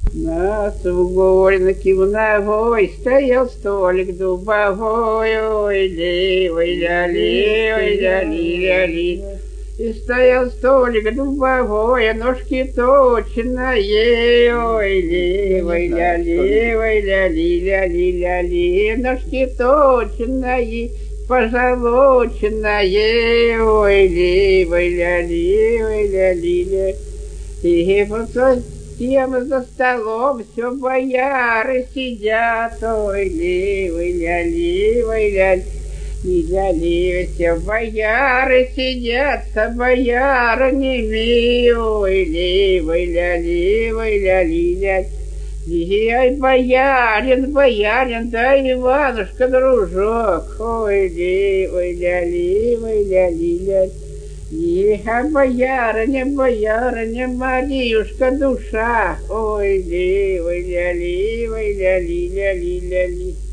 На сугорнике в ногой стоял столик дубовой, ой-ли, ой-ля-ли, ой-ля-ли-ля-ли. И стоял столик дубовой, ножки точные, ой-ли, ой-ля-ли, ой-ля-ли-ля-ли-ля-ли. Ножки точные, позолоченные, ой-ли, ой-ля-ли, ой-ля-ли-ля. И вот тем за столом все бояры сидят, ой-ли, ой-ля-ли, ой-ля-ли. Ля-ли, все бояры сидят, со боярами, ой-ли, ой-ля-ли, ой-ля-ли-ля. Ай, боярин, боярин, да Иванушка, дружок, ой-ли, ой-ля-ли, ой-ля-ли-ля. А боярыня, боярыня, Мариюшка, душа, ой-ли, ой-ля-ли, ой-ля-ли-ля-ли-ля-ли.